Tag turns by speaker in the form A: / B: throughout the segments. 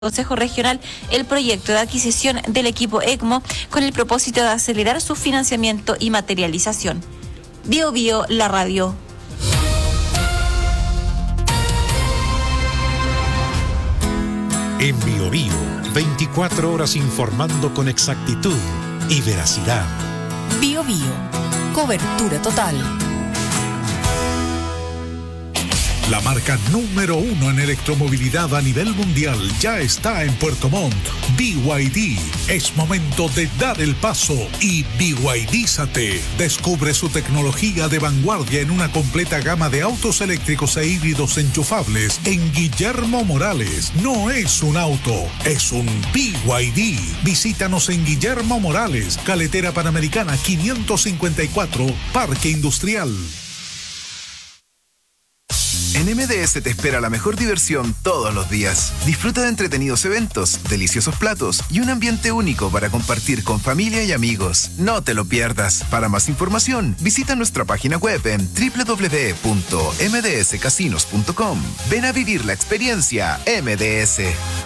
A: Consejo Regional el proyecto de adquisición del equipo ECMO con el propósito de acelerar su financiamiento y materialización. Bio Bio, la radio.
B: En Bio Bio, 24 horas informando con exactitud y veracidad.
C: Bio Bio, cobertura total.
B: La marca número 1 en electromovilidad a nivel mundial ya está en Puerto Montt. BYD. Es momento de dar el paso y BYDízate. Descubre su tecnología de vanguardia en una completa gama de autos eléctricos e híbridos enchufables en Guillermo Morales. No es un auto, es un BYD. Visítanos en Guillermo Morales, Carretera Panamericana 554, Parque Industrial.
D: En MDS te espera la mejor diversión todos los días. Disfruta de entretenidos eventos, deliciosos platos y un ambiente único para compartir con familia y amigos. No te lo pierdas. Para más información, visita nuestra página web en www.mdscasinos.com. Ven a vivir la experiencia MDS.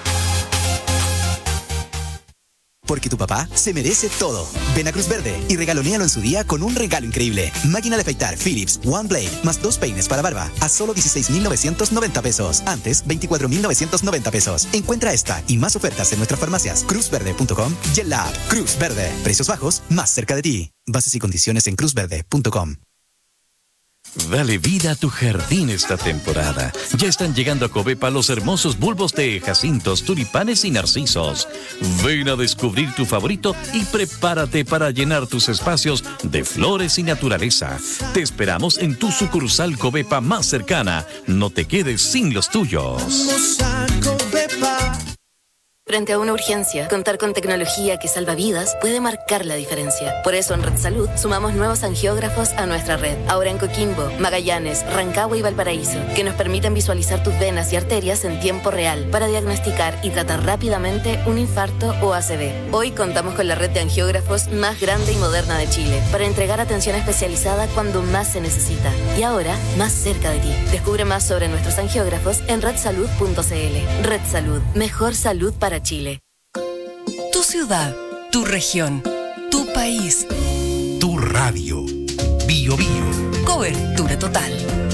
E: Porque tu papá se merece todo. Ven a Cruz Verde y regalonéalo en su día con un regalo increíble. Máquina de afeitar Philips One Blade más 2 peines para barba a solo 16,990 pesos. Antes, 24,990 pesos. Encuentra esta y más ofertas en nuestras farmacias cruzverde.com y en la app Cruz Verde. Precios bajos, más cerca de ti. Bases y condiciones en cruzverde.com.
F: Dale vida a tu jardín esta temporada. Ya están llegando a Covepa los hermosos bulbos de jacintos, tulipanes y narcisos. Ven a descubrir tu favorito y prepárate para llenar tus espacios de flores y naturaleza. Te esperamos en tu sucursal Covepa más cercana. No te quedes sin los tuyos.
G: Frente a una urgencia, contar con tecnología que salva vidas puede marcar la diferencia. Por eso en Red Salud sumamos nuevos angiógrafos a nuestra red. Ahora en Coquimbo, Magallanes, Rancagua y Valparaíso, que nos permiten visualizar tus venas y arterias en tiempo real para diagnosticar y tratar rápidamente un infarto o ACV. Hoy contamos con la red de angiógrafos más grande y moderna de Chile para entregar atención especializada cuando más se necesita. Y ahora, más cerca de ti. Descubre más sobre nuestros angiógrafos en redsalud.cl. Red Salud, mejor salud para Chile.
C: Tu ciudad, tu región, tu país.
B: Tu radio. Bio Bio.
C: Cobertura total.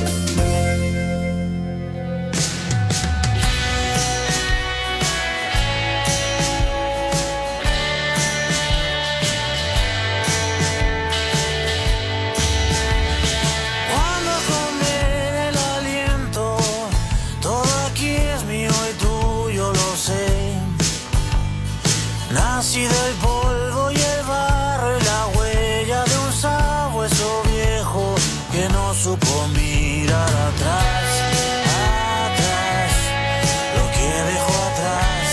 H: Nací del polvo y el barro y la huella de un sabueso viejo que no supo mirar atrás, atrás, lo que dejó atrás,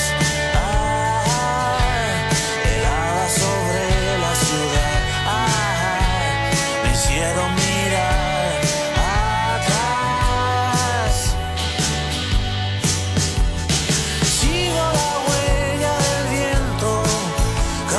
H: helada sobre la ciudad, me hicieron mirar atrás. Sigo la huella del viento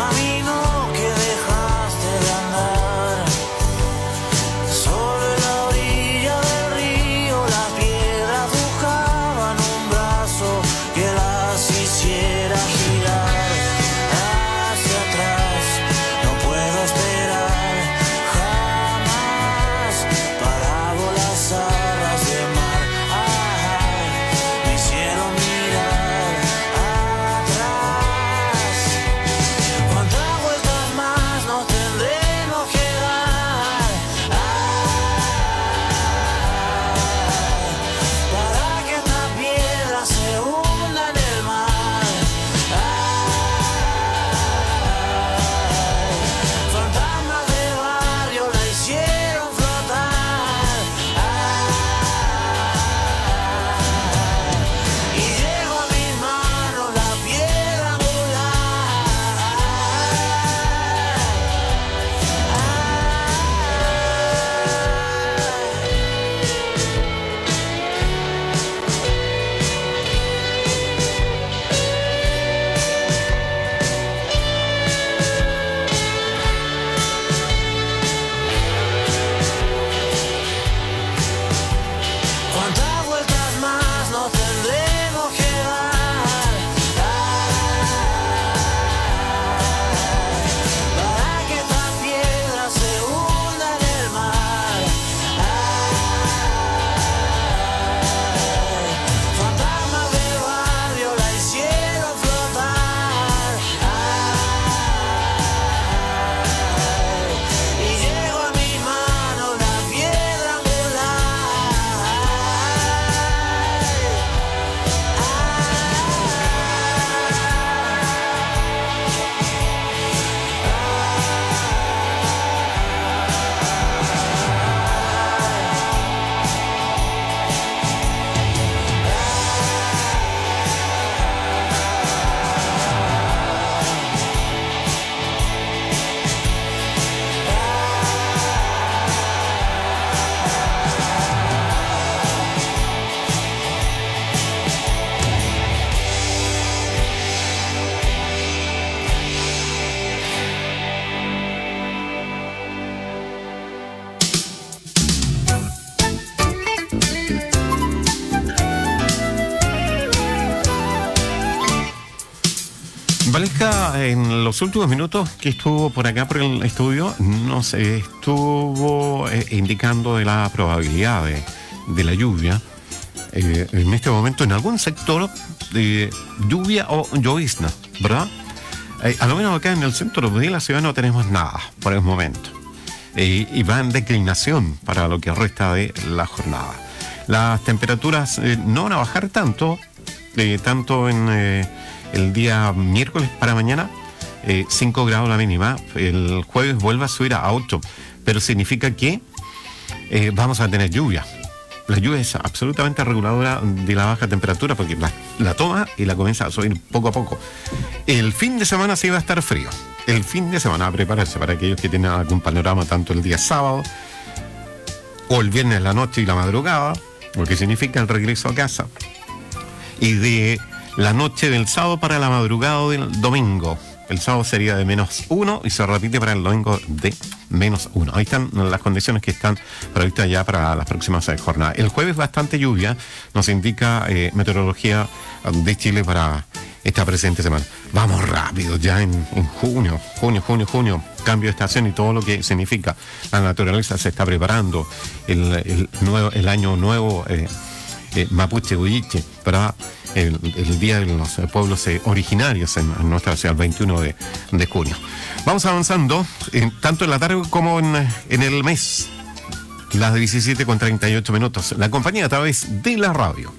I: Valesca, en los últimos minutos que estuvo por acá por el estudio, nos estuvo indicando de la probabilidad de la lluvia. En este momento en algún sector de lluvia o llovizna, ¿verdad? A lo menos acá en el centro de la ciudad no tenemos nada por el momento. Y va en declinación para lo que resta de la jornada. Las temperaturas no van a bajar tanto en el día miércoles para mañana, 5 grados la mínima. El jueves vuelve a subir a 8, pero significa que vamos a tener lluvia. La lluvia es absolutamente reguladora de la baja temperatura porque la toma y la comienza a subir poco a poco. El fin de semana sí va a estar frío. El fin de semana a prepararse para aquellos que tienen algún panorama tanto el día sábado o el viernes la noche y la madrugada, lo que significa el regreso a casa. Y de la noche del sábado para la madrugada del domingo. El sábado sería de -1 y se repite para el domingo de -1. Ahí están las condiciones que están previstas ya para las próximas jornadas. El jueves bastante lluvia, nos indica Meteorología de Chile para esta presente semana. Vamos rápido, ya en junio, cambio de estación y todo lo que significa. La naturaleza se está preparando, el año nuevo Mapuche Huilliche, para el Día de los Pueblos Originarios en nuestra ciudad, el 21 de junio. Vamos avanzando, tanto en la tarde como en el mes, las 17:38. La compañía a través de la radio.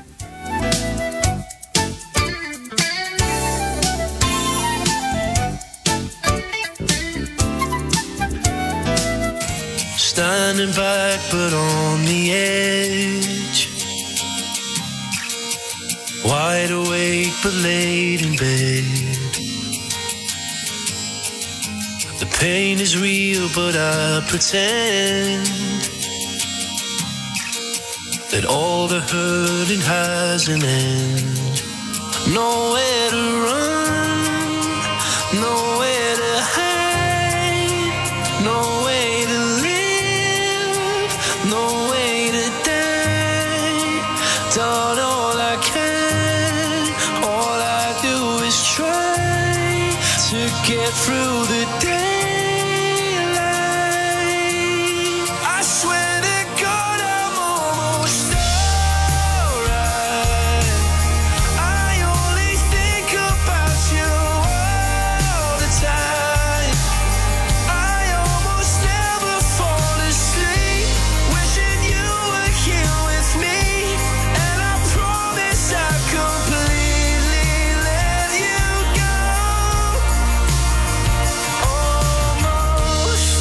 H: Standing back but on the edge, wide awake but late in bed. The pain is real but I pretend that all the hurting has an end. Nowhere to run, nowhere to hide, no way to live, no way to die. Done all I can, all I do is try to get through the daylight. I swear to God I'm almost alright. I only think about you all the time. I almost never fall asleep, wishing you were here with me. And I promise I completely let you go. Almost.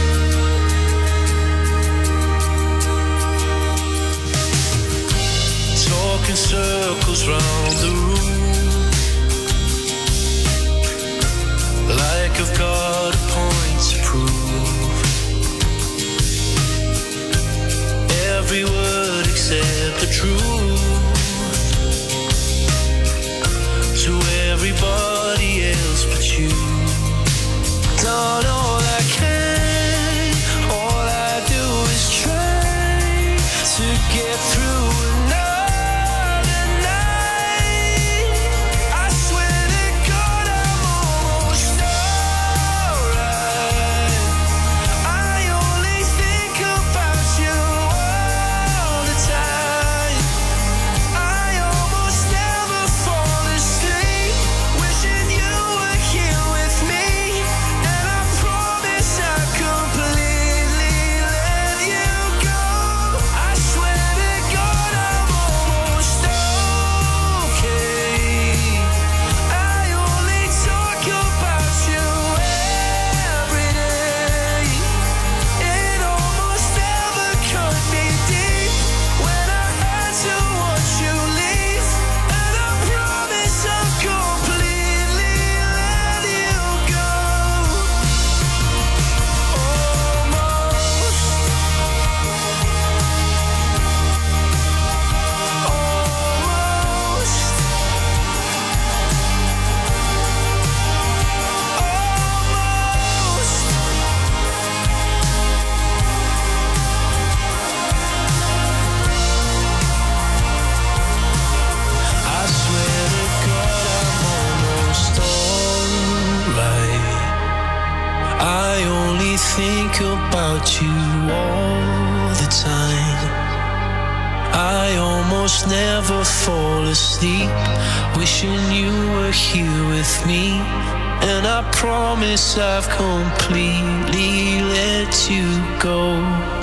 H: Talking circles round the room, like I've got a point to prove. Every word except the truth to everybody else but you. Done all I can, all I do is try to get through another night. I swear to God I'm almost alright. I only think about you all the time. I almost never fall asleep, wishing you were here with I only think about you all the time. I almost never fall asleep, wishing you were here with me. And I promise I've completely let you go.